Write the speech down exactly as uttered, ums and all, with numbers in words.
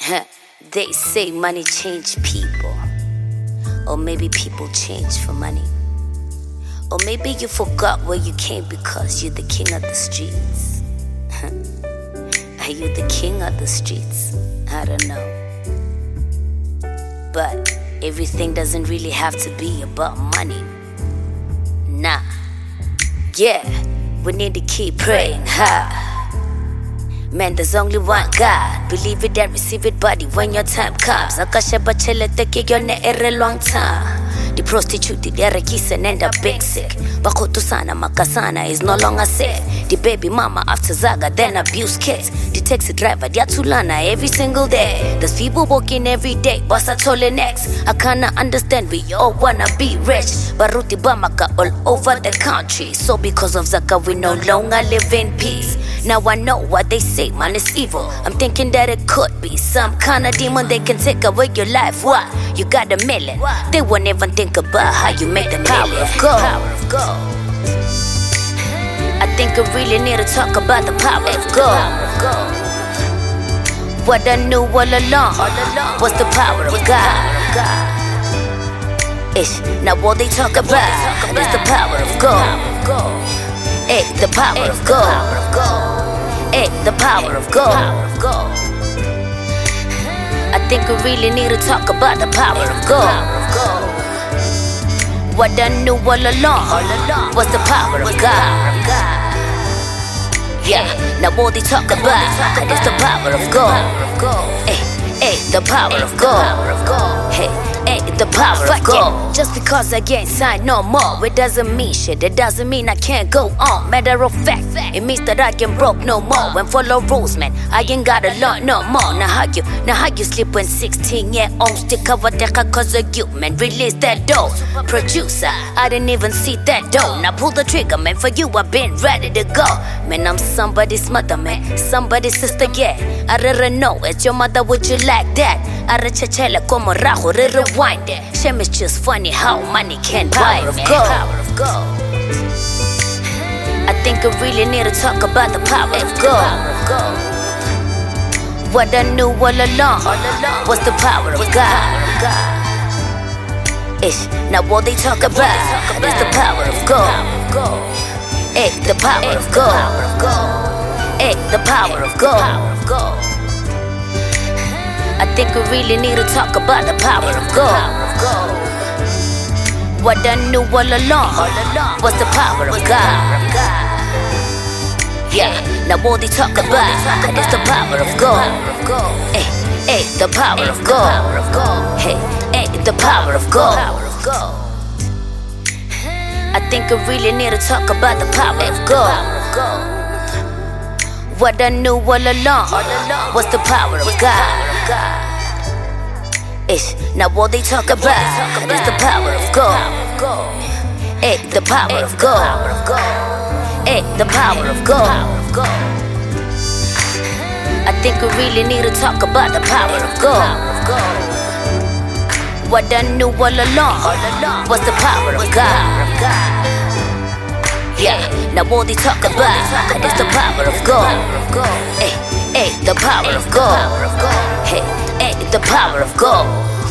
They say money change people, or maybe people change for money, or maybe you forgot where you came because you're the king of the streets. Are you the king of the streets? I don't know. But everything doesn't really have to be about money. Nah. Yeah, we need to keep praying hard. Man, there's only one God. Believe it and receive it, buddy, when your time comes. Akashaba chele teke yone ere long time. The prostitute, the rekisa and end up big sick. Bakoto sana makasana is no longer safe. The baby mama after Zaga then abuse kids. The taxi driver, the atulana every single day. There's people walking every day, boss I told next. I cannot understand, we all wanna be rich. Baruti Bamaka all over the country. So because of Zaka we no longer live in peace. Now I know what they say, man, it's evil. I'm thinking that it could be some kind of demon. They can take away your life. What? You got a million. They won't even think about how you make the power of God. I think I really need to talk about the power of God. What I knew all along was the power of God. Ish, now all they talk about is the power of God. Hey, the power of God. Hey, the power of God. I think we really need to talk about the power of God. What I knew all along was the power of God. Yeah, now all they talk about is the power of God. Hey, hey, the power of God. Hey, hey, the power of God. Just because I ain't signed no more, it doesn't mean shit. It doesn't mean I can't go on. Matter of fact, it means that I ain't broke no more. And follow rules, man, I ain't gotta learn no more. Now how you, now how you sleep when sixteen year olds stick over there cause of you, man? Release that dough, producer. I didn't even see that dough. Now pull the trigger, man. For you, I've been ready to go. Man, I'm somebody's mother, man, somebody's sister, yeah. I didn't know it's your mother. Would you like that? I rechachela como rajo, rewind it. Shame it's just funny how money can buy me. Power of God. I think I really need to talk about the power of God. What I knew all along was the power of God. Ish, now all they talk about is the power of God. Hey, the power of God. Hey, the power of God. I think we really need to talk about the power of God. What I knew all along was the power of God. Yeah, now all they talk about is the power of God. Hey, hey, the power of God. Hey, hey, the power of God. I think I really need to talk about the power of God. What I knew all along was the power of God. Ish, now all they talk about is the power of God. Hey, the power of God. Hey, the power of God. I think we really need to talk about the power of God. What I knew all along was the power of God. Yeah, now all they talk about is the power of God. Hey, hey, the power of God. Hey, hey, the power of God.